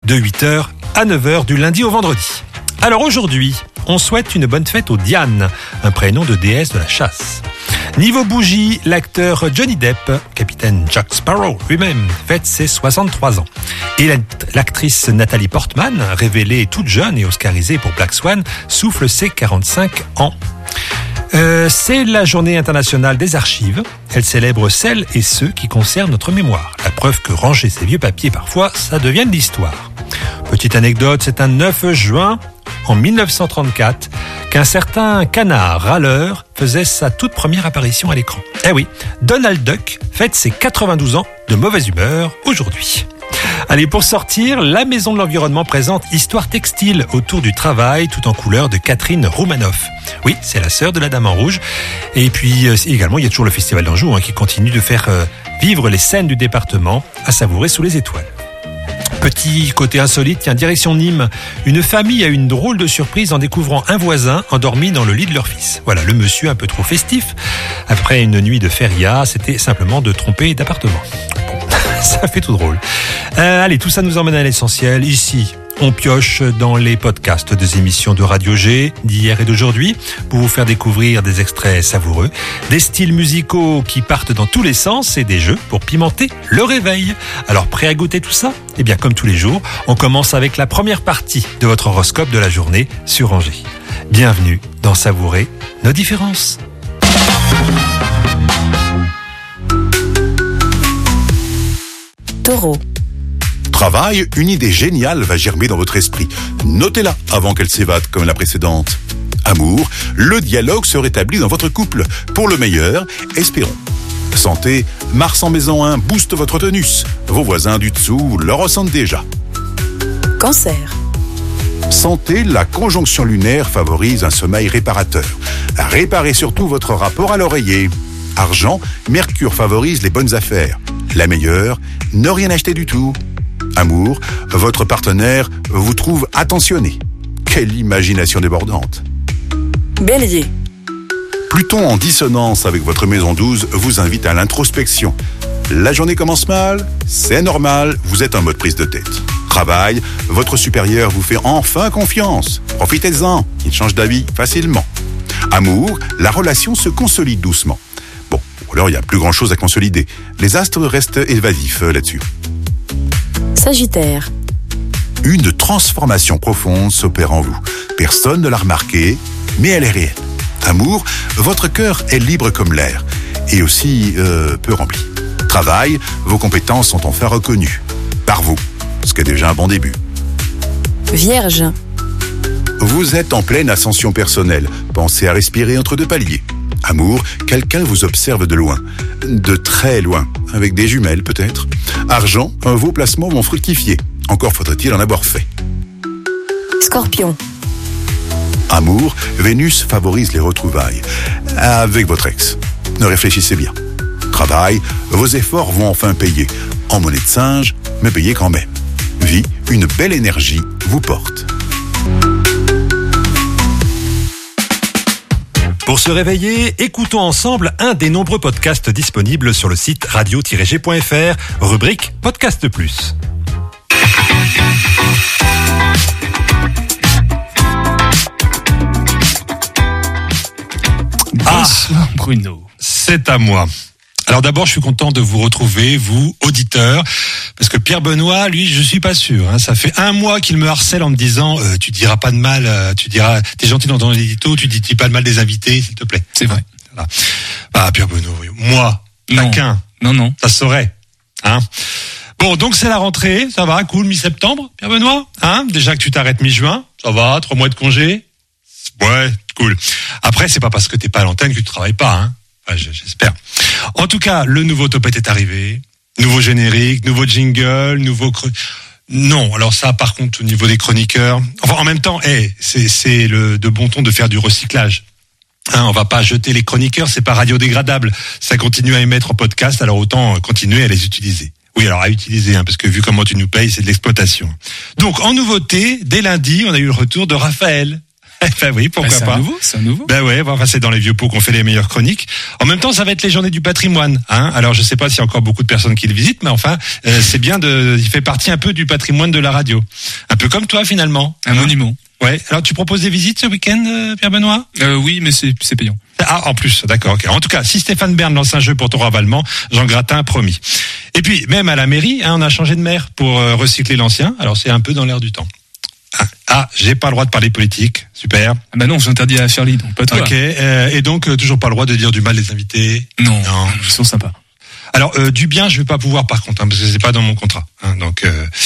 de 8h à 9h du lundi au vendredi. Alors aujourd'hui, on souhaite une bonne fête aux Diane, un prénom de déesse de la chasse. Niveau bougie, l'acteur Johnny Depp, capitaine Jack Sparrow lui-même, fête ses 63 ans. Et l'actrice Nathalie Portman, révélée toute jeune et oscarisée pour Black Swan, souffle ses 45 ans. C'est la journée internationale des archives. Elle célèbre celles et ceux qui conservent notre mémoire. La preuve que ranger ces vieux papiers, parfois, ça devient de l'histoire. Petite anecdote, c'est un 9 juin en 1934 qu'un certain canard râleur faisait sa toute première apparition à l'écran. Eh oui, Donald Duck fête ses 92 ans de mauvaise humeur aujourd'hui. Allez, pour sortir, la Maison de l'Environnement présente Histoire textile autour du travail, tout en couleur de Catherine Roumanoff. Oui, c'est la sœur de la Dame en Rouge. Et puis également, il y a toujours le Festival d'Anjou qui continue de faire vivre les scènes du département à savourer sous les étoiles. Petit côté insolite, direction Nîmes. Une famille a eu une drôle de surprise en découvrant un voisin endormi dans le lit de leur fils. Voilà, le monsieur un peu trop festif. Après une nuit de feria, c'était simplement de tromper d'appartement. Ça fait tout drôle. Allez, tout ça nous emmène à l'essentiel. Ici, on pioche dans les podcasts des émissions de Radio G d'hier et d'aujourd'hui pour vous faire découvrir des extraits savoureux, des styles musicaux qui partent dans tous les sens et des jeux pour pimenter le réveil. Alors, prêt à goûter tout ça ? Eh bien, comme tous les jours, on commence avec la première partie de votre horoscope de la journée sur Angers. Bienvenue dans Savourer nos différences. Taureau. Travail, une idée géniale va germer dans votre esprit. Notez-la avant qu'elle s'évade comme la précédente. Amour, le dialogue se rétablit dans votre couple. Pour le meilleur, espérons. Santé, Mars en maison 1 booste votre tonus. Vos voisins du dessous le ressentent déjà. Cancer. Santé, la conjonction lunaire favorise un sommeil réparateur. Réparez surtout votre rapport à l'oreiller. Argent, Mercure favorise les bonnes affaires. La meilleure, ne rien acheter du tout. Amour, votre partenaire vous trouve attentionné. Quelle imagination débordante. Bélier. Pluton en dissonance avec votre maison 12 vous invite à l'introspection. La journée commence mal, c'est normal, vous êtes en mode prise de tête. Travail, votre supérieur vous fait enfin confiance. Profitez-en, il change d'avis facilement. Amour, la relation se consolide doucement. Bon, alors il n'y a plus grand chose à consolider. Les astres restent évasifs là-dessus. Sagittaire. Une transformation profonde s'opère en vous. Personne ne l'a remarqué, mais elle est réelle. Amour, votre cœur est libre comme l'air, et aussi peu rempli. Travail, vos compétences sont enfin reconnues. Par vous, ce qui est déjà un bon début. Vierge. Vous êtes en pleine ascension personnelle. Pensez à respirer entre deux paliers. Amour, quelqu'un vous observe de loin. De très loin. Avec des jumelles peut-être. Argent, vos placements vont fructifier. Encore faudrait-il en avoir fait. Scorpion. Amour, Vénus favorise les retrouvailles. Avec votre ex. Ne réfléchissez bien. Travail, vos efforts vont enfin payer. En monnaie de singe, mais payez quand même. Vie, une belle énergie vous porte. Pour se réveiller, écoutons ensemble un des nombreux podcasts disponibles sur le site radio-g.fr, rubrique Podcast Plus. Bonsoir Bruno. C'est à moi. Alors d'abord, je suis content de vous retrouver, vous, auditeurs, parce que Pierre Benoît, lui, je suis pas sûr. Ça fait 1 mois qu'il me harcèle en me disant tu diras pas de mal, tu diras, t'es gentil dans ton édito, tu dis pas de mal des invités, s'il te plaît. C'est vrai. Voilà. Ah, Pierre Benoît, moi, taquin. Non. Ça saurait. Bon, donc c'est la rentrée, ça va, cool, mi-septembre, Pierre Benoît. Déjà que tu t'arrêtes mi-juin, ça va, 3 mois de congé. Ouais, cool. Après, c'est pas parce que t'es pas à l'antenne que tu travailles pas, j'espère. En tout cas, le nouveau Topette est arrivé. Nouveau générique, nouveau jingle, Non, alors ça, par contre, au niveau des chroniqueurs... Enfin, en même temps, c'est de bon ton de faire du recyclage. On va pas jeter les chroniqueurs, c'est pas radiodégradable. Ça continue à émettre en podcast, alors autant continuer à les utiliser. Oui, alors à utiliser, parce que vu comment tu nous payes, c'est de l'exploitation. Donc, en nouveauté, dès lundi, on a eu le retour de Raphaël. Ben oui, pourquoi pas. C'est un nouveau. Ben ouais, enfin, c'est dans les vieux pots qu'on fait les meilleures chroniques. En même temps, ça va être les journées du patrimoine, hein. Alors, je sais pas s'il y a encore beaucoup de personnes qui le visitent, mais enfin, c'est bien il fait partie un peu du patrimoine de la radio. Un peu comme toi, finalement. Un monument. Ouais. Alors, tu proposes des visites ce week-end, Pierre-Benoît? Oui, mais c'est payant. Ah, en plus, d'accord. Okay. En tout cas, si Stéphane Bern lance un jeu pour ton ravalement, Jean Gratin, promis. Et puis, même à la mairie, on a changé de maire pour recycler l'ancien. Alors, c'est un peu dans l'air du temps. J'ai pas le droit de parler politique. Super. Ah bah non, j'interdis à Charlie, donc pas toi. Ok. Et donc, toujours pas le droit de dire du mal des invités. Non, ils sont sympas. Alors, du bien, je vais pas pouvoir par contre, hein, parce que c'est pas dans mon contrat. Hein, donc,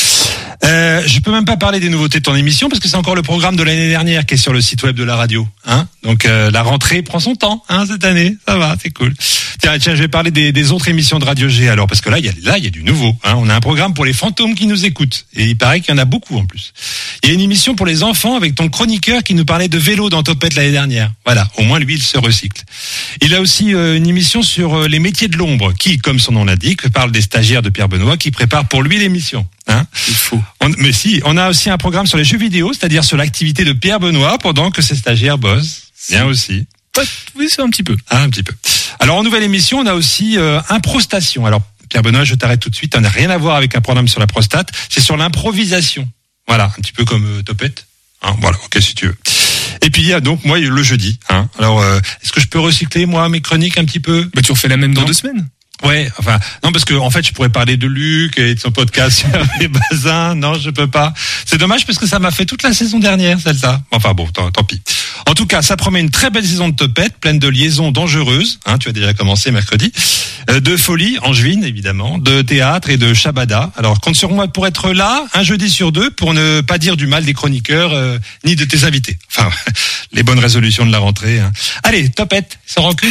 je peux même pas parler des nouveautés de ton émission parce que c'est encore le programme de l'année dernière qui est sur le site web de la radio. Hein, donc, la rentrée prend son temps. Hein, cette année, ça va, c'est cool. Tiens, je vais parler des autres émissions de Radio G. Alors, parce que là, il y a du nouveau. Hein, on a un programme pour les fantômes qui nous écoutent, et il paraît qu'il y en a beaucoup en plus. Il y a une émission pour les enfants avec ton chroniqueur qui nous parlait de vélo dans Topette l'année dernière. Voilà, au moins lui, il se recycle. Il a aussi une émission sur les métiers de l'ombre, qui, comme son nom l'indique, parle des stagiaires de Pierre Benoît qui préparent pour lui l'émission. Hein, il faut. On a aussi un programme sur les jeux vidéo, c'est-à-dire sur l'activité de Pierre Benoît pendant que ses stagiaires bossent. Bien aussi. Oui, c'est un petit peu. Un petit peu. Alors, en nouvelle émission, on a aussi Improstation. Alors, Pierre Benoît, je t'arrête tout de suite. Ça n'a rien à voir avec un programme sur la prostate. C'est sur l'improvisation. Voilà, un petit peu comme Topette. Hein, voilà, ok, si tu veux. Et puis, il y a donc, moi, le jeudi. Hein. Alors, est-ce que je peux recycler, moi, mes chroniques un petit peu? Bah, tu refais la même dans 2 semaines. Ouais, enfin, non, parce que, en fait, je pourrais parler de Luc et de son podcast sur les Bazins. Non, je peux pas. C'est dommage parce que ça m'a fait toute la saison dernière, celle-là. Enfin bon, tant pis. En tout cas, ça promet une très belle saison de Topette, pleine de liaisons dangereuses. Hein, tu as déjà commencé mercredi. De folie, angevine, évidemment, de théâtre et de shabada. Alors, compte sur moi pour être là, un jeudi sur 2, pour ne pas dire du mal des chroniqueurs, ni de tes invités. Enfin, les bonnes résolutions de la rentrée. Hein. Allez, Topette, sans rancune.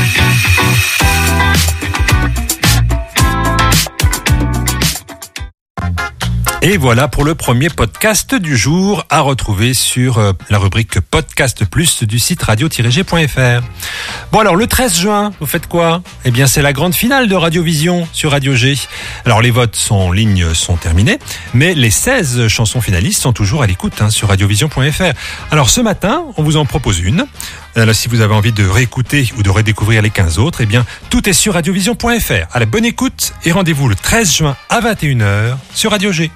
Et voilà pour le premier podcast du jour à retrouver sur la rubrique Podcast Plus du site radio-g.fr. Bon alors le 13 juin, vous faites quoi? Eh bien c'est la grande finale de Radiovision sur Radio G. Alors les votes en ligne sont terminés, mais les 16 chansons finalistes sont toujours à l'écoute sur radiovision.fr. Alors ce matin, on vous en propose une. Alors, si vous avez envie de réécouter ou de redécouvrir les 15 autres, eh bien tout est sur radiovision.fr. Allez, bonne écoute et rendez-vous le 13 juin à 21h sur Radio G.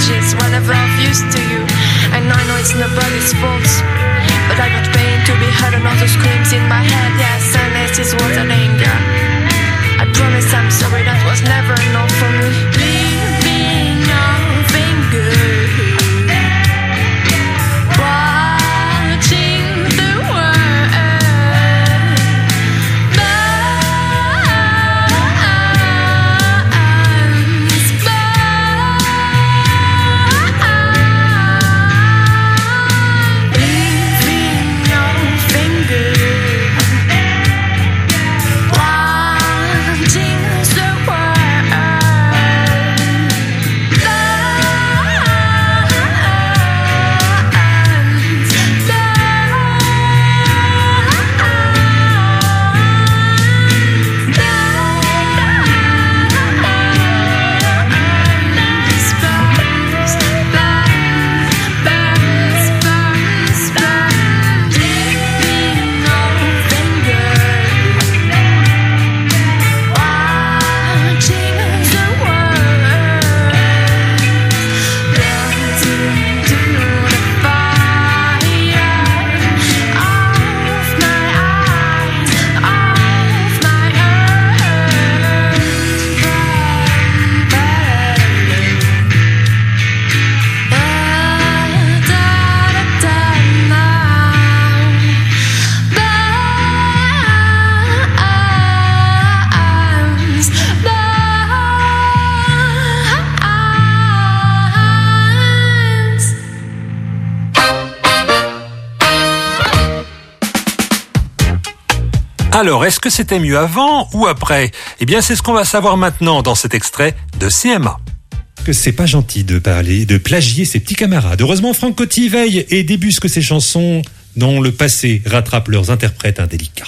Nobody's fault, but I got pain to be heard and all the screams in my head. Yeah, silence is what an anger. I promise I'm sorry, that was never enough for me. Leaving your finger, watching the world Alors, est-ce que c'était mieux avant ou après ? Eh bien, c'est ce qu'on va savoir maintenant dans cet extrait de CMA. Que c'est pas gentil de parler, de plagier ses petits camarades. Heureusement, Franck Coty veille et débusque ses chansons dont le passé rattrape leurs interprètes indélicats.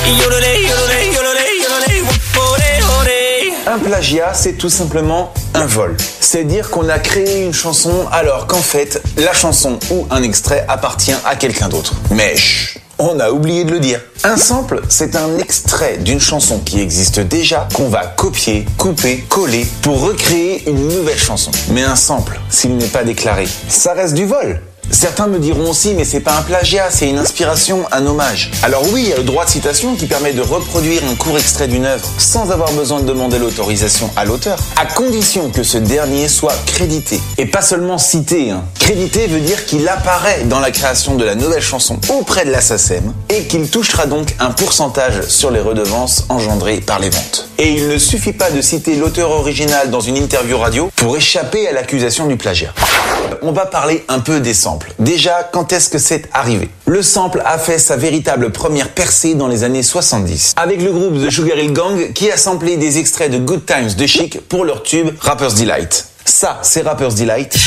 Un plagiat, c'est tout simplement un vol. C'est dire qu'on a créé une chanson alors qu'en fait, la chanson ou un extrait appartient à quelqu'un d'autre. Mais chut, on a oublié de le dire. Un sample, c'est un extrait d'une chanson qui existe déjà, qu'on va copier, couper, coller pour recréer une nouvelle chanson. Mais un sample, s'il n'est pas déclaré, ça reste du vol. Certains me diront aussi, mais c'est pas un plagiat, c'est une inspiration, un hommage. Alors oui, il y a le droit de citation qui permet de reproduire un court extrait d'une œuvre sans avoir besoin de demander l'autorisation à l'auteur, à condition que ce dernier soit crédité. Et pas seulement cité, hein. Crédité veut dire qu'il apparaît dans la création de la nouvelle chanson auprès de la SACEM et qu'il touchera donc un pourcentage sur les redevances engendrées par les ventes. Et il ne suffit pas de citer l'auteur original dans une interview radio pour échapper à l'accusation du plagiat. On va parler un peu des samples. Déjà, quand est-ce que c'est arrivé ? Le sample a fait sa véritable première percée dans les années 70, avec le groupe The Sugar Hill Gang qui a samplé des extraits de Good Times de Chic pour leur tube Rapper's Delight. Ça, c'est Rapper's Delight.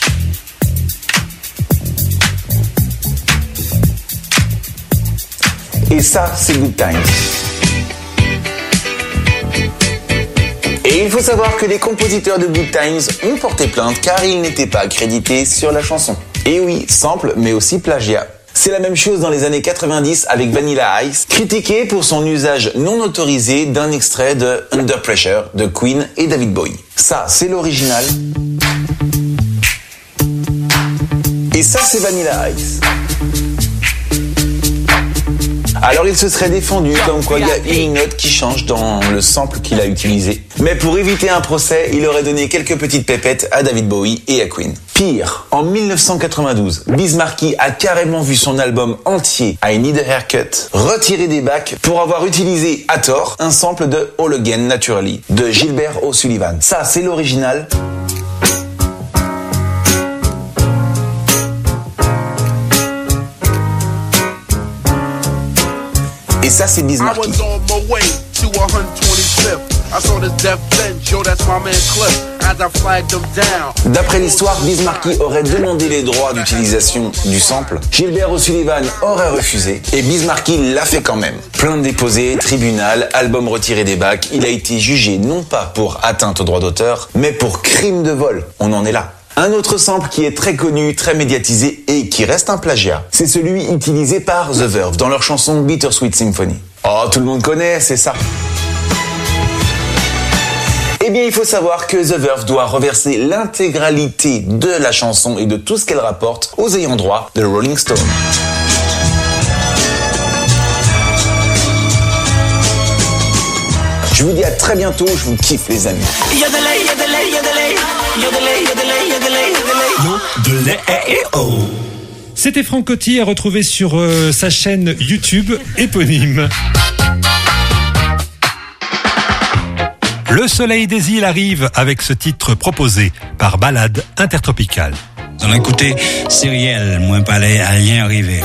Et ça, c'est Good Times. Et il faut savoir que les compositeurs de Good Times ont porté plainte car ils n'étaient pas crédités sur la chanson. Et oui, sample, mais aussi plagiat. C'est la même chose dans les années 90 avec Vanilla Ice, critiqué pour son usage non autorisé d'un extrait de Under Pressure de Queen et David Bowie. Ça, c'est l'original. Et ça, c'est Vanilla Ice. Alors il se serait défendu comme quoi il y a une note qui change dans le sample qu'il a utilisé. Mais pour éviter un procès, il aurait donné quelques petites pépettes à David Bowie et à Queen. Pire, en 1992, Biz Markie a carrément vu son album entier I Need a Haircut retiré des bacs pour avoir utilisé à tort un sample de All Again Naturally de Gilbert O'Sullivan. Ça, c'est l'original. Et ça, c'est Biz Markie. D'après l'histoire, Biz Markie aurait demandé les droits d'utilisation du sample. Gilbert O'Sullivan aurait refusé et Biz Markie l'a fait quand même. Plainte déposée, tribunal, album retiré des bacs. Il a été jugé non pas pour atteinte au droit d'auteur, mais pour crime de vol. On en est là. Un autre sample qui est très connu, très médiatisé et qui reste un plagiat, c'est celui utilisé par The Verve dans leur chanson Bittersweet Symphony. Oh, tout le monde connaît, c'est ça. Eh bien, il faut savoir que The Verve doit reverser l'intégralité de la chanson et de tout ce qu'elle rapporte aux ayants droit de Rolling Stone. Je vous dis à très bientôt, je vous kiffe les amis. C'était Franck Coty à retrouver sur sa chaîne YouTube éponyme. Le soleil des îles arrive avec ce titre proposé par Balade Intertropicale. Dans un côté sériel, moins palais à rien arrivé.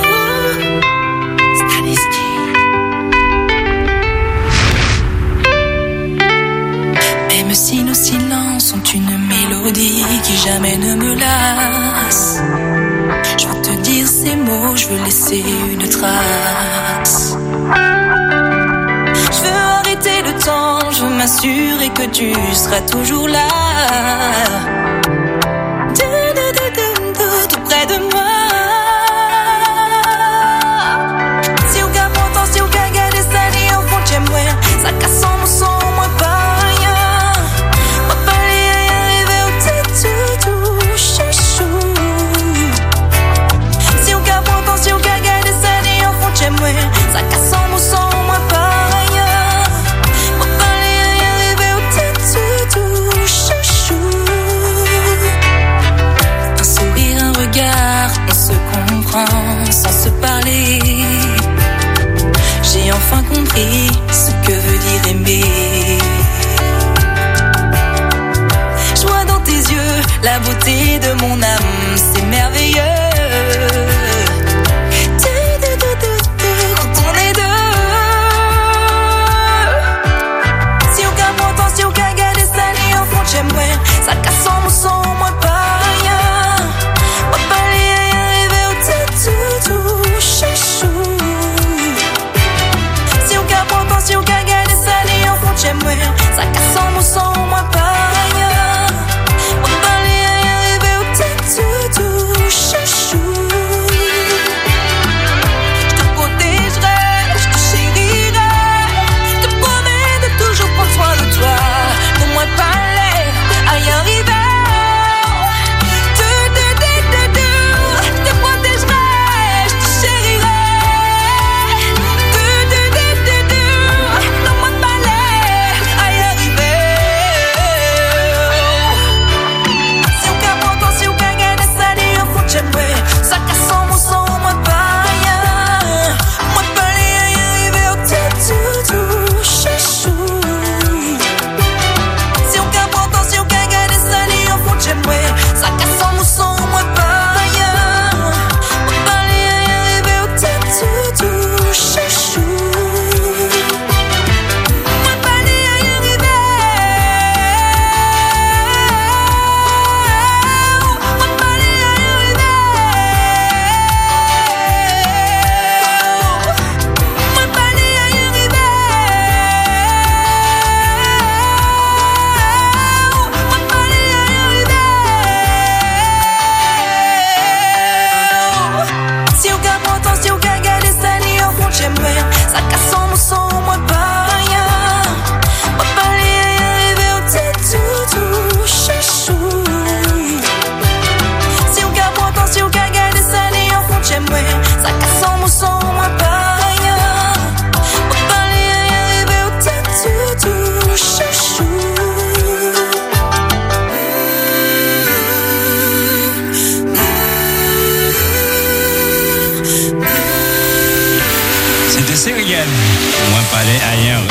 Même si nos silences ont une mélodie qui jamais ne me lasse, je veux te dire ces mots, je veux laisser une trace. Je veux arrêter le temps, je veux m'assurer que tu seras toujours là. Tout près de moi. Si on garde mon temps, si on garde des années au fond de chez moi, ça casse en mon son, moi pas rien. Moi pas rien arriver au tête tout chachou. Si on garde mon temps, si on garde des années au fond de chez moi, ça casse en mon son, moi pas rien. Moi pas rien arriver au tête tout chachou. Un sourire, un regard, on se comprend sans se parler. J'ai enfin compris ce que veut dire aimer. Je vois dans tes yeux la beauté de mon âme, c'est merveilleux. Quand on est deux, si on garde mon temps, si on garde des années au fond de chez moi, ça casse en mon son, moi pas rien. Moi pas rien arriver au tête tout chachou. Si on garde mon temps, si on garde des années au fond de chez moi, ça casse en mon son, moi pas rien. Moi pas rien arriver au tête tout chachou. Je te protégerai, je te chérirai, je te promets de toujours prendre soin de toi. Pour moi pas l'air à y arriver. Je te protégerai, je te chérirai. Non, moi pas l'air à y arriver. Si on garde mon temps, si on gagne des années au fond de chez moi, ça casse en mon son, moi pas rien. Moi pas l'air à y arriver au tête tout chachou. Si on garde mon temps, si on gagne des années au fond de chez moi, ça casse en mon son, moi pas rien. Moi pas l'air à y arriver au tête tout chachou. Moi pas l'air à y arriver. Moi pas l'air à y arriver. Moi pas l'air à y arriver. Moi pas l'air à y arriver. Si on garde mon temps, si on garde des années au fond de chez moi, ça casse en mon son, moi pas rien. Moi pas l'air à y arriver au tête tout chachou. Si on garde mon temps, si on garde des années au fond de chez moi, ça casse en mon son, moi pas rien. Moi pas l'air à y arriver au tête tout chachou. C'était sériel, moins palais à rien.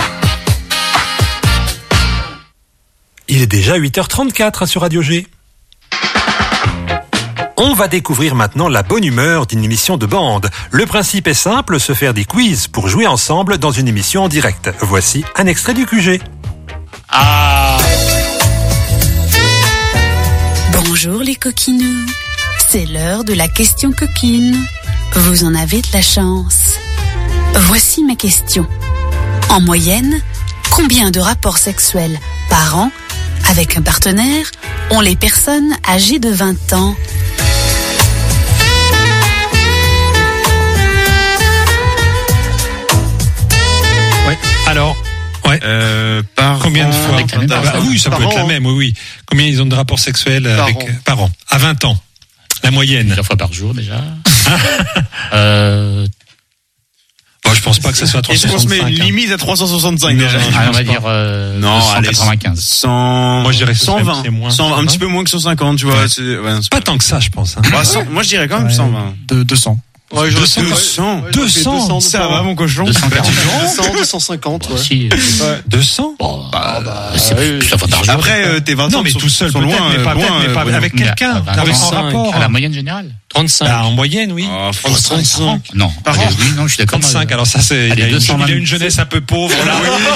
Il est déjà 8h34 sur Radio G. On va découvrir maintenant la bonne humeur d'une émission de bande. Le principe est simple, se faire des quiz pour jouer ensemble dans une émission en direct. Voici un extrait du QG. Bonjour les coquinous, c'est l'heure de la question coquine. Vous en avez de la chance. Voici ma question. En moyenne, combien de rapports sexuels par an avec un partenaire ont les personnes âgées de 20 ans ? Ouais. Alors, ouais. Par combien de an, fois avec la même personne. Oui, ça Par peut être an. la même, oui. Combien ils ont de rapports sexuels par an ? À 20 ans. La moyenne. Plusieurs fois par jour déjà. Bon, je pense pas que ça soit Est-ce qu'on se met 365. une limite à 365 déjà? On va dire Non, allez, 195. 100. Moi, je dirais 120. c'est moins. 100, un petit peu moins que 150, tu vois. C'est Pas tant que ça, je pense. Hein. Bah, 100, moi, je dirais quand même 120. 200. Ouais, 200. 200. Ça va, mon cochon. 240. 200, 250, ouais. Si, 200. c'est plus ça va d'argent. Après, tes 20 Non, mais tout seul, sont peut-être, loin, mais pas, mais pas avec quelqu'un. Avec en rapport. À la moyenne générale. 35. Bah, en moyenne, oui. 35. Non. Par Allez, an. oui, non, je suis d'accord. 35. Alors ça, c'est, Allez, il a 220. une jeunesse un peu pauvre, là.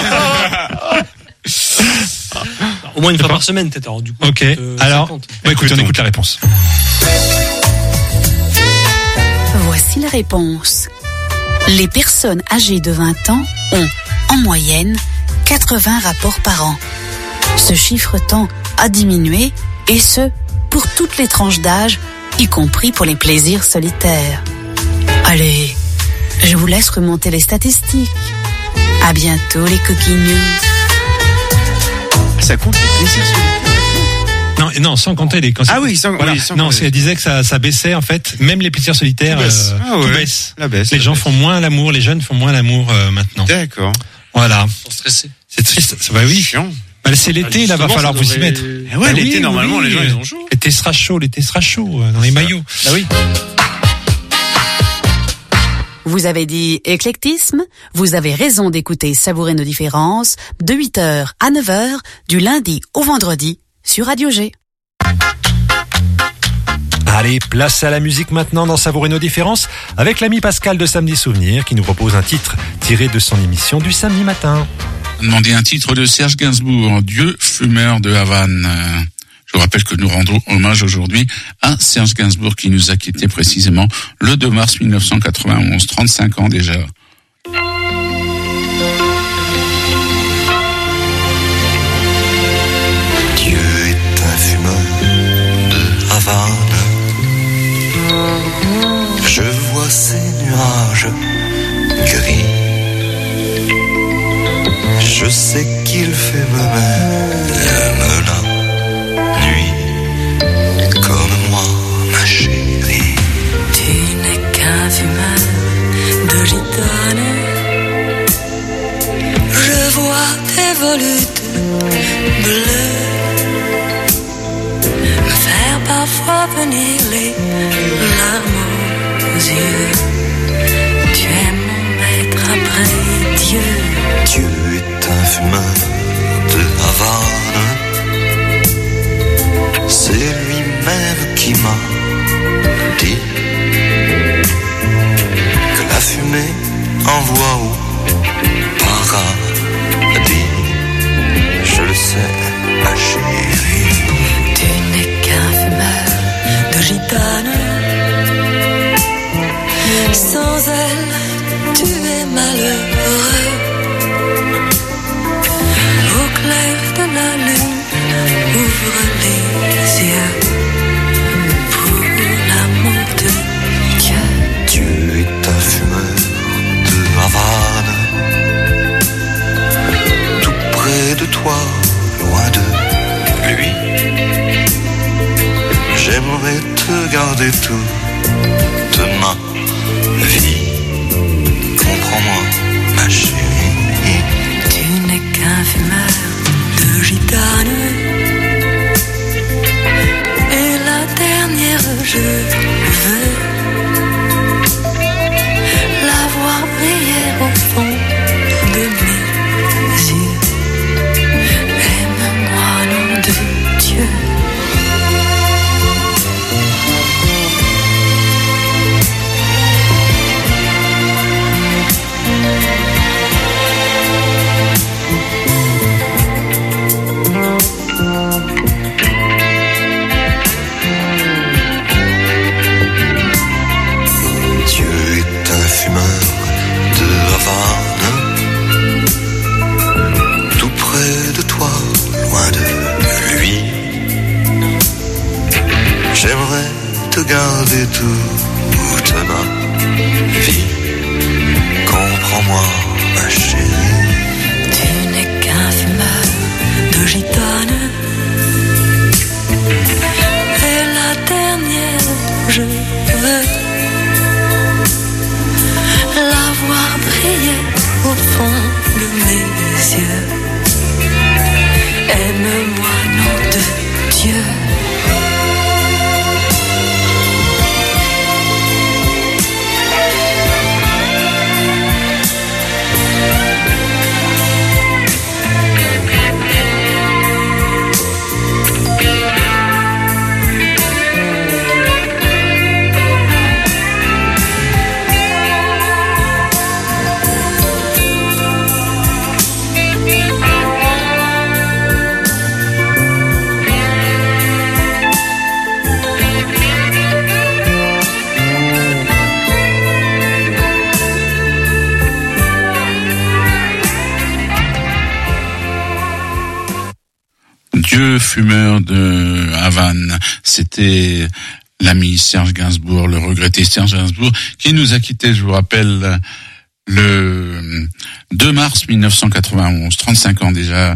Au moins une fois par semaine, peut-être. Alors, du coup, Ok. Alors, 50. bah, écoute, on écoute la réponse. Voici la réponse. Les personnes âgées de 20 ans ont, en moyenne, 80 rapports par an. Ce chiffre tend à diminuer, et ce, pour toutes les tranches d'âge, y compris pour les plaisirs solitaires. Allez, je vous laisse remonter les statistiques. À bientôt les coquinous. Ça compte les plaisirs solitaires. Non, sans compter les cancers. Ah oui, sans voilà. Non, compter. elle disait que ça baissait, en fait. Même les plaisirs solitaires, Tout baisse. tout baisse. La baisse. Les gens font moins l'amour, les jeunes font moins l'amour, maintenant. D'accord. Voilà. Ils sont stressés. C'est triste. Bah oui. Chiant. Bah, c'est l'été, là, va justement, falloir ça vous y devrait- mettre. Eh ouais, Bah l'été, oui, normalement, oui. les gens, ils ont chaud. L'été sera chaud, dans les maillots. Bah oui. Vous avez dit éclectisme? Vous avez raison d'écouter Savourer nos différences de 8h à 9h du lundi au vendredi sur Radio G. Allez, place à la musique maintenant dans Savourer nos différences avec l'ami Pascal de Samedi Souvenir qui nous propose un titre tiré de son émission du samedi matin. Demander un titre de Serge Gainsbourg, Dieu fumeur de Havane. Je vous rappelle que nous rendons hommage aujourd'hui à Serge Gainsbourg qui nous a quittés précisément le 2 mars 1991, 35 ans déjà. Dieu est un fumeur de Havane. Je vois ces nuages gris. Je sais qu'il fait même la nuit comme moi, ma chérie. Tu n'es qu'un fumeur de gitane. Je vois tes volutes bleues me faire parfois venir les larmes aux yeux. Tu es mon maître après Dieu. Dieu est un fumeur de Havane. C'est lui-même qui m'a dit que la fumée envoie au paradis. Je le sais, ma chérie. Tu n'es qu'un fumeur de gitane. Sans elle, tu es malheureux. Au clair de la lune, ouvre les yeux pour l'amour de Dieu. Dieu est un fumeur de Havane. Tout près de toi, loin de lui. J'aimerais te garder toute ma vie. Comprends-moi, ma chérie. Tu n'es qu'un fumeur de gitane. Et la dernière, je veux la voir briller au fond de mes yeux. Aime-moi, nom de Dieu. briller au fond de mes yeux. Aime-moi, nom de Dieu. Dieu fumeur de Havane, c'était l'ami Serge Gainsbourg, le regretté Serge Gainsbourg, qui nous a quittés, je vous rappelle, le 2 mars 1991, 35 ans déjà.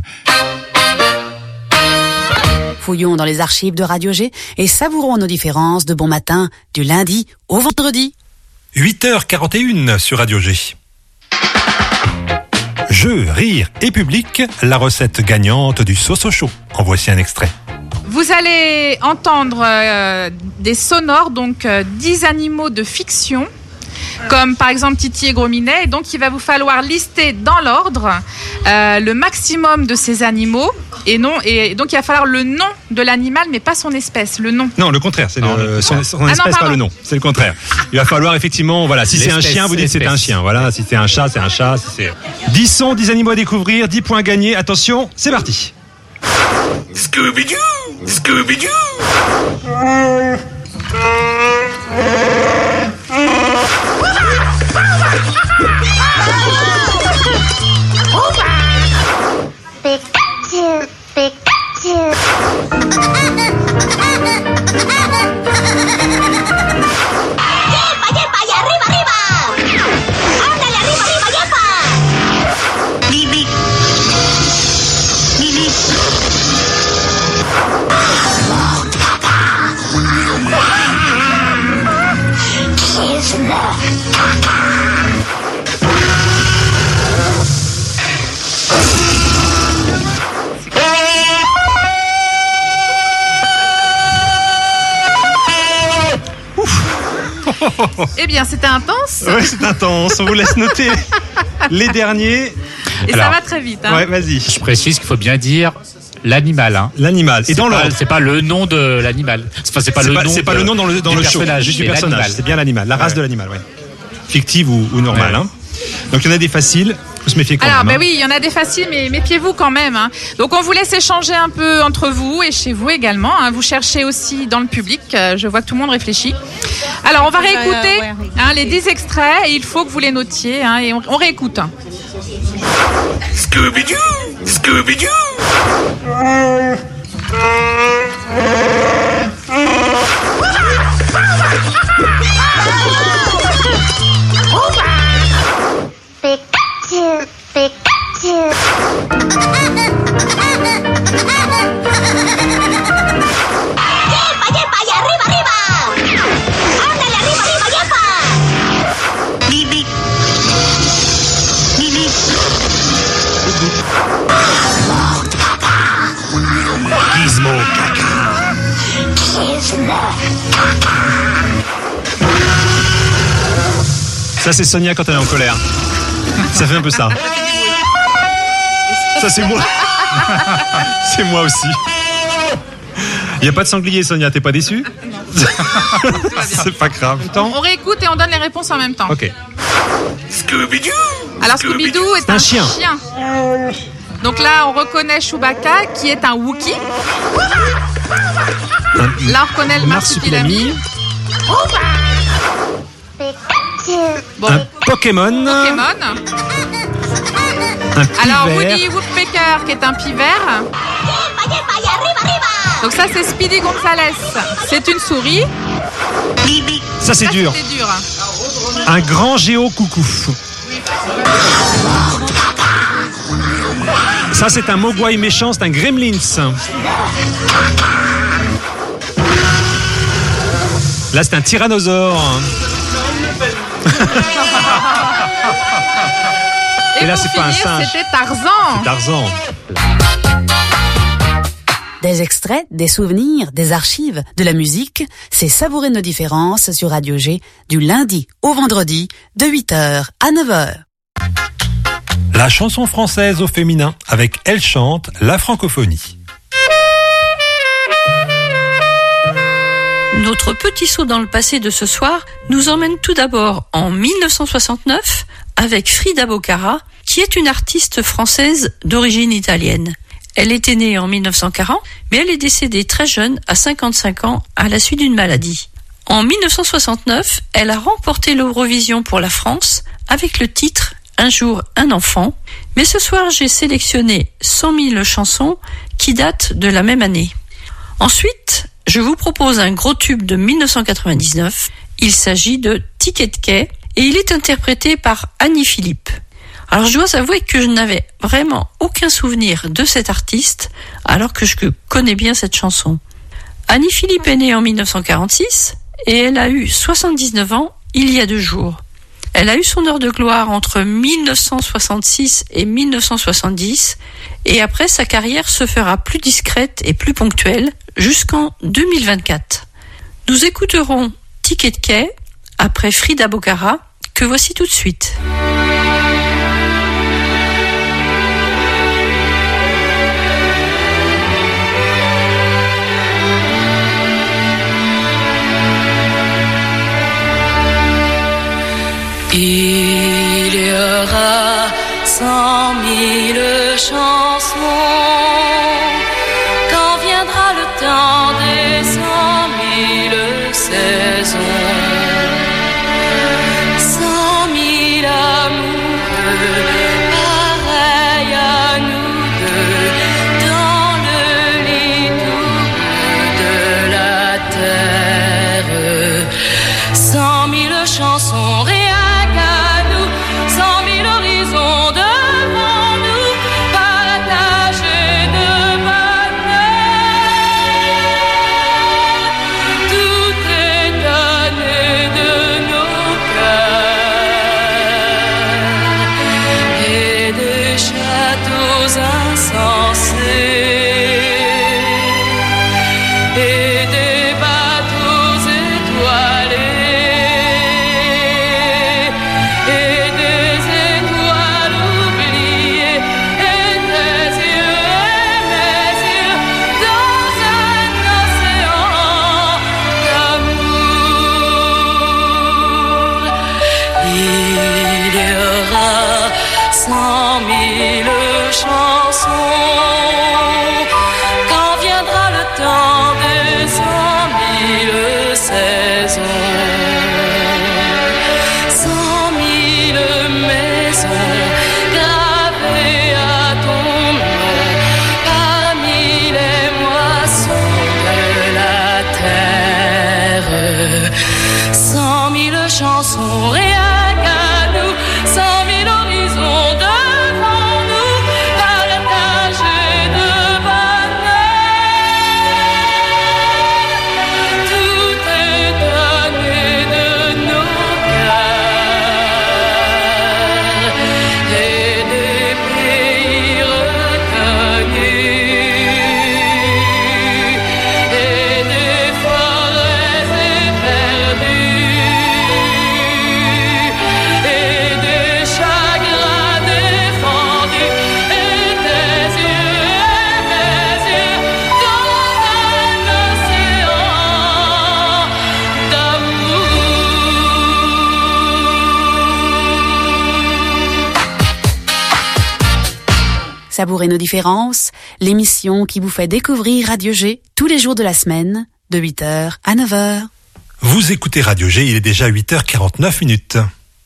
Fouillons dans les archives de Radio G et savourons nos différences de bon matin du lundi au vendredi. 8h41 sur Radio G. Jeu, rire et public, la recette gagnante du Sosocho. En voici un extrait. Vous allez entendre des sonores, donc 10 animaux de fiction, comme par exemple Titi et Gros Minet. Et donc il va vous falloir lister dans l'ordre le maximum de ces animaux. Et donc il va falloir le nom de l'animal, mais pas son espèce, le nom. Non, le contraire, c'est son espèce, pas le nom. C'est le contraire. Il va falloir effectivement, voilà, si c'est un chien, vous dites c'est un chien. Voilà, si c'est un chat, c'est un chat. Si c'est 10 sons, 10 animaux à découvrir, 10 points gagnés. Attention, c'est parti. Scooby-Doo, Scooby-Doo. Pikachu, Pikachu. ¡Yepa, yepa! ¡Y arriba, arriba! ¡Ándale, arriba, arriba, yepa! Bibi. Bibi. Eh bien, c'était intense. Ouais, c'est intense. On vous laisse noter les derniers. Et alors, ça va très vite. Hein. Ouais, vas-y. Je précise qu'il faut bien dire l'animal. Hein. L'animal. Et dans l'ordre. C'est pas le nom de l'animal. Enfin, c'est pas le nom dans le show. Juste du personnage. C'est bien l'animal. La race de l'animal, ouais. Fictive ou normale. Ouais. Hein. Donc il y en a des faciles. Faut se méfier quand même. Alors, oui, il y en a des faciles, mais méfiez-vous quand même. Hein. Donc on vous laisse échanger un peu entre vous et chez vous également. Hein. Vous cherchez aussi dans le public. Je vois que tout le monde réfléchit. Alors on va réécouter les 10 extraits et il faut que vous les notiez. Hein, et on réécoute. Hein. Scooby-Doo, Scooby-Doo. Pikachu, Pikachu. ¡Yepa, yepa! ¡Y arriba, arriba! ¡Ándale, arriba, arriba, yepa! Bibi. Bibi. Gizmo caca. Gizmo caca. Ça, c'est Sonia quand elle est en colère. Ça fait un peu ça. Ça, c'est moi. C'est moi aussi. Il n'y a pas de sanglier, Sonia, t'es pas déçue? C'est pas grave. On réécoute et on donne les réponses en même temps. Ok. Scooby-Doo. Alors Scooby-Doo est un chien. Donc là, on reconnaît Chewbacca qui est un Wookie. Là, on reconnaît le marsupilami. Bon. Un Pokémon. Alors Woody Woodpecker qui est un pivert. Donc ça c'est Speedy Gonzales. C'est une souris. Ça c'est dur. Un grand géo coucou. Ça c'est un mogwai méchant, c'est un gremlins. Là c'est un tyrannosaure. Et là, pour c'est pas un finir, singe. c'était Tarzan. Tarzan. Des extraits, des souvenirs, des archives, de la musique, c'est Savourer nos différences sur Radio G du lundi au vendredi de 8h à 9h. La chanson française au féminin avec Elle chante la francophonie. Notre petit saut dans le passé de ce soir nous emmène tout d'abord en 1969 avec Frida Boccara, qui est une artiste française d'origine italienne. Elle était née en 1940, mais elle est décédée très jeune, à 55 ans, à la suite d'une maladie. En 1969, elle a remporté l'Eurovision pour la France avec le titre « Un jour, un enfant ». Mais ce soir, j'ai sélectionné 100 000 chansons qui datent de la même année. Ensuite, je vous propose un gros tube de 1999. Il s'agit de « Ticket de quai » et il est interprété par Annie Philippe. Alors je dois avouer que je n'avais vraiment aucun souvenir de cet artiste, alors que je connais bien cette chanson. Annie Philippe est née en 1946 et elle a eu 79 ans il y a 2 jours. Elle a eu son heure de gloire entre 1966 et 1970 et après sa carrière se fera plus discrète et plus ponctuelle jusqu'en 2024. Nous écouterons Ticket de quai après Frida Boccara que voici tout de suite. Il y aura 100 000 chansons quand viendra le temps des 100 000 saisons. 100 000 amoureux pareils à nous deux dans le lit doux de la terre. 100 000 chansons réelles. Savourer nos différences, l'émission qui vous fait découvrir Radio G tous les jours de la semaine, de 8h à 9h. Vous écoutez Radio G, il est déjà 8h49.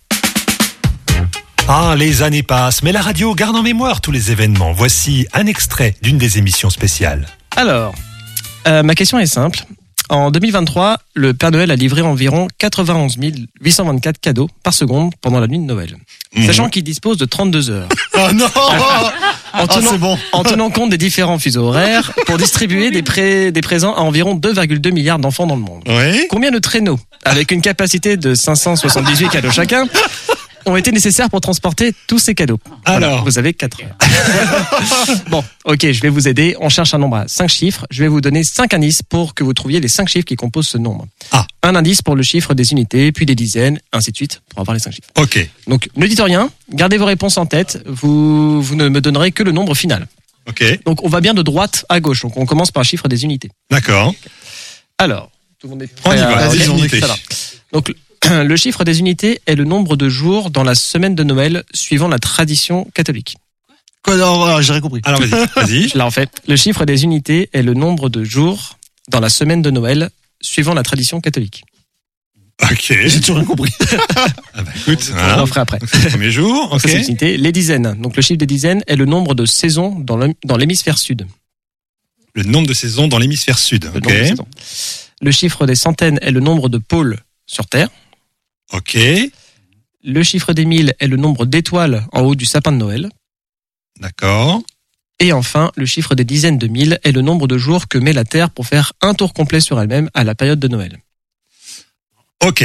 Ah, les années passent, mais la radio garde en mémoire tous les événements. Voici un extrait d'une des émissions spéciales. Alors, ma question est simple. En 2023, le Père Noël a livré environ 91 824 cadeaux par seconde pendant la nuit de Noël. Sachant qu'il dispose de 32 heures. Oh non c'est bon. En tenant compte des différents fuseaux horaires pour distribuer des présents à environ 2,2 milliards d'enfants dans le monde. Oui. Combien de traîneaux, avec une capacité de 578 cadeaux chacun, ont été nécessaires pour transporter tous ces cadeaux? Alors. Voilà, vous avez 4 heures. Bon, ok, je vais vous aider. On cherche un nombre à 5 chiffres. Je vais vous donner 5 indices pour que vous trouviez les 5 chiffres qui composent ce nombre. Un indice pour le chiffre des unités, puis des dizaines, ainsi de suite, pour avoir les 5 chiffres. Ok. Donc, ne dites rien, gardez vos réponses en tête. Vous ne me donnerez que le nombre final. Ok. Donc, on va bien de droite à gauche. Donc, on commence par le chiffre des unités. D'accord. Alors, tout le monde est On y va, ok. les unités. Ça va. Donc, le chiffre des unités est le nombre de jours dans la semaine de Noël suivant la tradition catholique. Quoi, non, j'ai rien compris. Alors vas-y. Je l'ai refait. Le chiffre des unités est le nombre de jours dans la semaine de Noël suivant la tradition catholique. Ok. J'ai toujours rien compris. Écoute, Je le referai après. Premier jour, ok. Ça, c'est les unités. Les dizaines. Donc, le chiffre des dizaines est le nombre de saisons dans l'hémisphère sud. Le nombre de saisons dans l'hémisphère sud. Le nombre de saisons. Le chiffre des centaines est le nombre de pôles sur Terre. Ok. Le chiffre des 1000 est le nombre d'étoiles en haut du sapin de Noël. D'accord. Et enfin, le chiffre des dizaines de mille est le nombre de jours que met la Terre pour faire un tour complet sur elle-même à la période de Noël. Ok.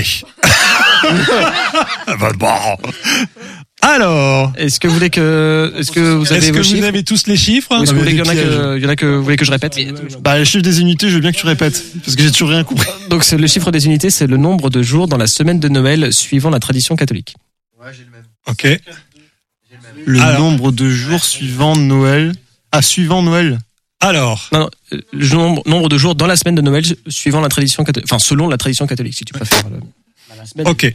Bon. Alors, est-ce que vous voulez que vous avez vos chiffres? Vous avez tous les chiffres? Ou est-ce que vous voulez qu'il y en a que vous voulez que je répète? Bah, le chiffre des unités, je veux bien que tu répètes, parce que j'ai toujours rien compris. Donc, le chiffre des unités, c'est le nombre de jours dans la semaine de Noël suivant la tradition catholique. Ouais, j'ai le même. Ok. Le nombre de jours suivant Noël. Ah, suivant Noël. Alors. Non, le nombre de jours dans la semaine de Noël suivant la tradition catholique. Enfin, selon la tradition catholique, si tu préfères. La semaine. Ok.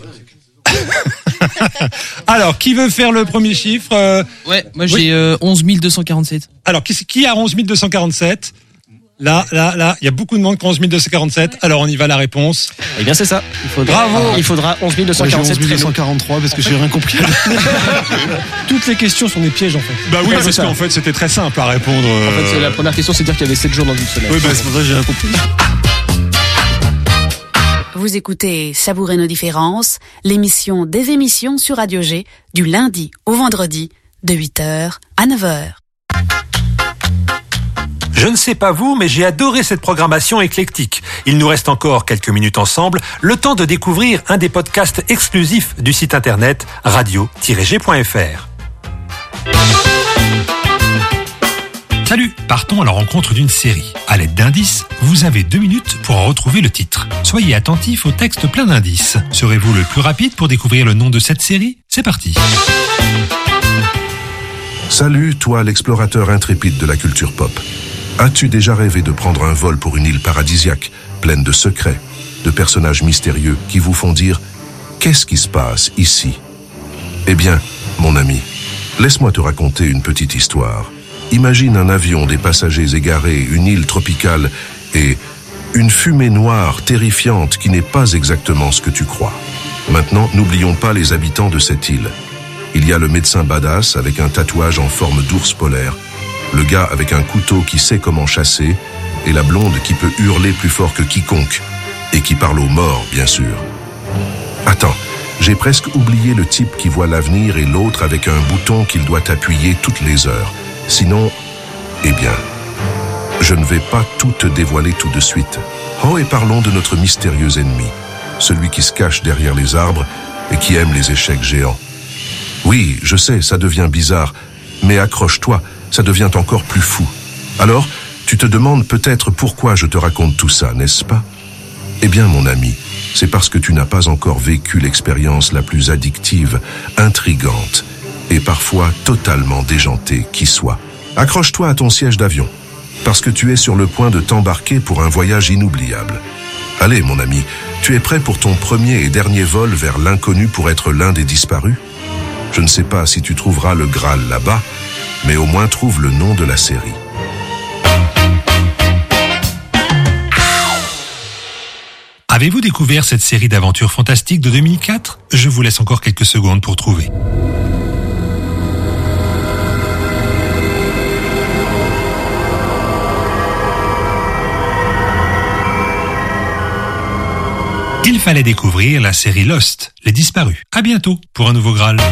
Alors, qui veut faire le premier chiffre? Ouais, moi j'ai 11 247. Alors, qui a 11 247? Là, il y a beaucoup de monde qui ont 11 247. Alors, on y va, la réponse. Eh bien, c'est ça. Bravo. Il faudra 11 247. 11 243 parce que j'ai rien compris. Toutes les questions sont des pièges, en fait. Bah oui, Ouais, parce c'est ça. qu'en fait, c'était très simple à répondre. En fait, la première question, c'est dire qu'il y avait 7 jours dans une semaine. Oui, bah, c'est pour ça que j'ai rien compris. Vous écoutez Savourer nos différences, l'émission des émissions sur Radio G, du lundi au vendredi, de 8h à 9h. Je ne sais pas vous, mais j'ai adoré cette programmation éclectique. Il nous reste encore quelques minutes ensemble, le temps de découvrir un des podcasts exclusifs du site internet radio-g.fr. Salut, partons à la rencontre d'une série. À l'aide d'indices, vous avez 2 minutes pour en retrouver le titre. Soyez attentifs au texte plein d'indices. Serez-vous le plus rapide pour découvrir le nom de cette série? C'est parti. Salut, toi l'explorateur intrépide de la culture pop. As-tu déjà rêvé de prendre un vol pour une île paradisiaque, pleine de secrets, de personnages mystérieux qui vous font dire « Qu'est-ce qui se passe ici ?» Eh bien, mon ami, laisse-moi te raconter une petite histoire. Imagine un avion, des passagers égarés, une île tropicale et une fumée noire terrifiante qui n'est pas exactement ce que tu crois. Maintenant, n'oublions pas les habitants de cette île. Il y a le médecin badass avec un tatouage en forme d'ours polaire, le gars avec un couteau qui sait comment chasser, et la blonde qui peut hurler plus fort que quiconque, et qui parle aux morts, bien sûr. Attends, j'ai presque oublié le type qui voit l'avenir et l'autre avec un bouton qu'il doit appuyer toutes les heures. Sinon, eh bien, je ne vais pas tout te dévoiler tout de suite. Oh, et parlons de notre mystérieux ennemi, celui qui se cache derrière les arbres et qui aime les échecs géants. Oui, je sais, ça devient bizarre, mais accroche-toi, ça devient encore plus fou. Alors, tu te demandes peut-être pourquoi je te raconte tout ça, n'est-ce pas? Eh bien, mon ami, c'est parce que tu n'as pas encore vécu l'expérience la plus addictive, intrigante et parfois totalement déjantée qui soit. Accroche-toi à ton siège d'avion, parce que tu es sur le point de t'embarquer pour un voyage inoubliable. Allez, mon ami, tu es prêt pour ton premier et dernier vol vers l'inconnu pour être l'un des disparus? Je ne sais pas si tu trouveras le Graal là-bas, mais au moins trouve le nom de la série. Avez-vous découvert cette série d'aventures fantastiques de 2004? Je vous laisse encore quelques secondes pour trouver. Il fallait découvrir la série Lost, Les Disparus. À bientôt pour un nouveau Graal.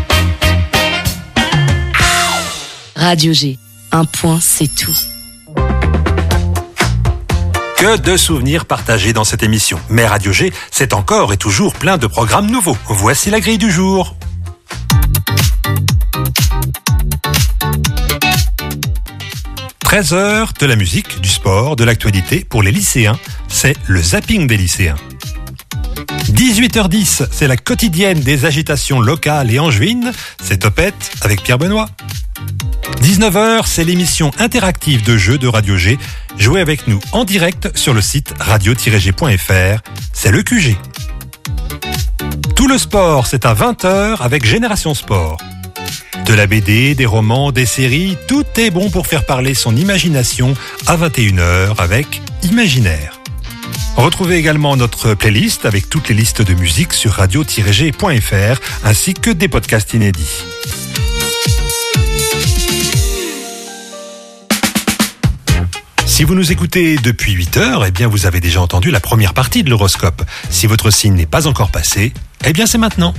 Radio G, un point, c'est tout. Que de souvenirs partagés dans cette émission. Mais Radio G, c'est encore et toujours plein de programmes nouveaux. Voici la grille du jour. 13h, de la musique, du sport, de l'actualité pour les lycéens. C'est le zapping des lycéens. 18h10, c'est la quotidienne des agitations locales et angevines. C'est Topette avec Pierre Benoît. 19h, c'est l'émission interactive de jeux de Radio G. Jouez avec nous en direct sur le site radio-g.fr. C'est le QG. Tout le sport, c'est à 20h avec Génération Sport. De la BD, des romans, des séries, tout est bon pour faire parler son imagination à 21h avec Imaginaire. Retrouvez également notre playlist avec toutes les listes de musique sur radio-g.fr ainsi que des podcasts inédits. Si vous nous écoutez depuis 8h, eh bien vous avez déjà entendu la première partie de l'horoscope. Si votre signe n'est pas encore passé, eh bien c'est maintenant.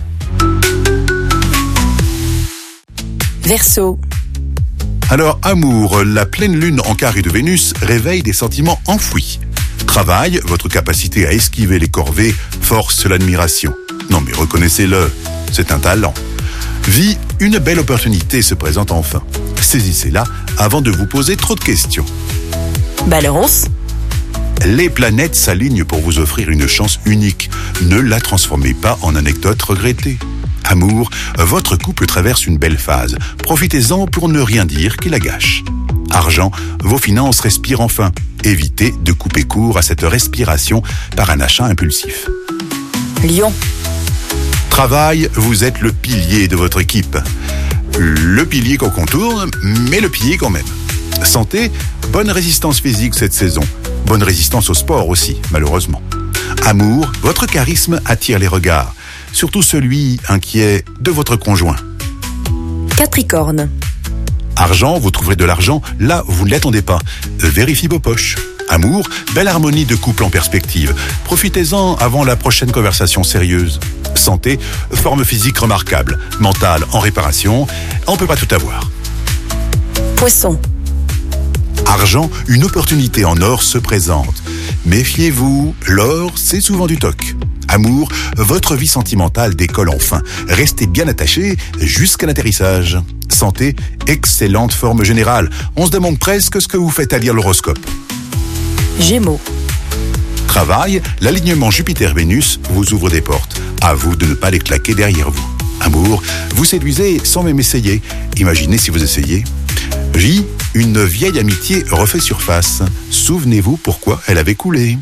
Verseau. Alors, amour, la pleine lune en carré de Vénus réveille des sentiments enfouis. Travail, votre capacité à esquiver les corvées force l'admiration. Non mais reconnaissez-le, c'est un talent. Vie, une belle opportunité se présente enfin. Saisissez-la avant de vous poser trop de questions. Balance. Les planètes s'alignent pour vous offrir une chance unique. Ne la transformez pas en anecdote regrettée. Amour, votre couple traverse une belle phase. Profitez-en pour ne rien dire qui la gâche. Argent, vos finances respirent enfin. Évitez de couper court à cette respiration par un achat impulsif. Lion. Travail, vous êtes le pilier de votre équipe. Le pilier qu'on contourne, mais le pilier quand même. Santé, bonne résistance physique cette saison. Bonne résistance au sport aussi, malheureusement. Amour, votre charisme attire les regards. Surtout celui inquiet de votre conjoint. Capricorne. Argent, vous trouverez de l'argent là où vous ne l'attendez pas. Vérifiez vos poches. Amour, belle harmonie de couple en perspective. Profitez-en avant la prochaine conversation sérieuse. Santé, forme physique remarquable. Mentale en réparation. On ne peut pas tout avoir. Poisson. Argent, une opportunité en or se présente. Méfiez-vous, l'or, c'est souvent du toc. Amour, votre vie sentimentale décolle enfin. Restez bien attachés jusqu'à l'atterrissage. Santé, excellente forme générale. On se demande presque ce que vous faites à lire l'horoscope. Gémeaux. Travail, l'alignement Jupiter-Vénus vous ouvre des portes. À vous de ne pas les claquer derrière vous. Amour, vous séduisez sans même essayer. Imaginez si vous essayez. Vie, une vieille amitié refait surface. Souvenez-vous pourquoi elle avait coulé.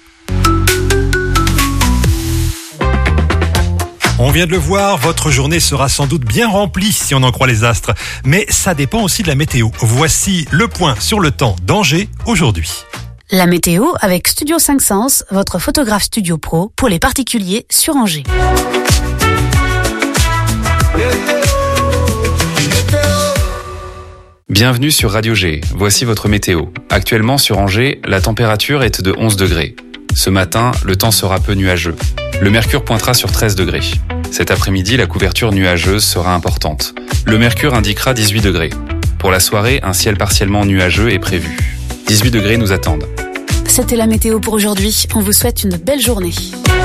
On vient de le voir, votre journée sera sans doute bien remplie si on en croit les astres. Mais ça dépend aussi de la météo. Voici le point sur le temps d'Angers aujourd'hui. La météo avec Studio 5 Sens, votre photographe studio pro pour les particuliers sur Angers. Bienvenue sur Radio G, voici votre météo. Actuellement sur Angers, la température est de 11 degrés. Ce matin, le temps sera peu nuageux. Le mercure pointera sur 13 degrés. Cet après-midi, la couverture nuageuse sera importante. Le mercure indiquera 18 degrés. Pour la soirée, un ciel partiellement nuageux est prévu. 18 degrés nous attendent. C'était la météo pour aujourd'hui. On vous souhaite une belle journée.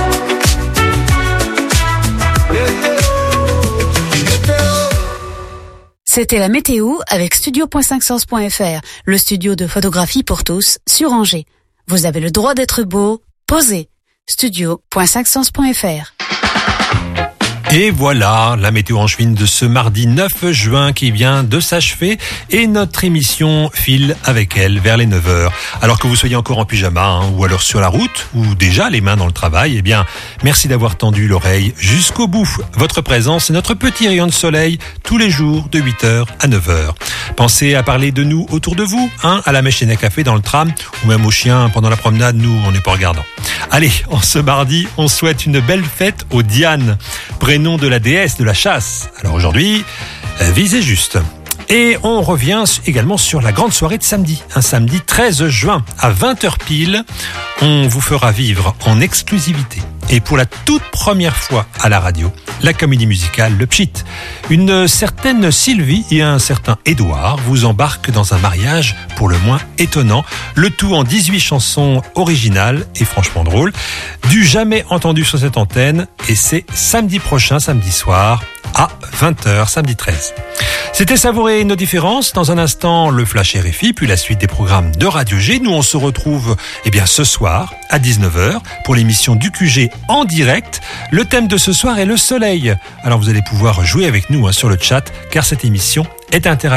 C'était la météo avec studio.5sens.fr, le studio de photographie pour tous sur Angers. Vous avez le droit d'être beau, posez. studio.5sens.fr. Et voilà, la météo angevine de ce mardi 9 juin qui vient de s'achever et notre émission file avec elle vers les 9h. Alors que vous soyez encore en pyjama ou alors sur la route ou déjà les mains dans le travail, eh bien, merci d'avoir tendu l'oreille jusqu'au bout. Votre présence est notre petit rayon de soleil tous les jours de 8h à 9h. Pensez à parler de nous autour de vous, à la machine à café dans le tram ou même aux chiens pendant la promenade, nous on n'est pas regardants. Allez, en ce mardi, on souhaite une belle fête aux Diane, prénom de la déesse de la chasse. Alors aujourd'hui, visez juste. Et on revient également sur la grande soirée de samedi. Un samedi 13 juin à 20h pile, on vous fera vivre en exclusivité. Et pour la toute première fois à la radio, la comédie musicale Le Pchit. Une certaine Sylvie et un certain Édouard vous embarquent dans un mariage pour le moins étonnant. Le tout en 18 chansons originales et franchement drôles. Du jamais entendu sur cette antenne. Et c'est samedi prochain, samedi soir, à 20h, samedi 13. C'était Savourer nos différences. Dans un instant, le Flash RFI, puis la suite des programmes de Radio G. Nous, on se retrouve ce soir à 19h pour l'émission du QG en direct. Le thème de ce soir est le soleil. Alors vous allez pouvoir jouer avec nous sur le chat car cette émission est interactive.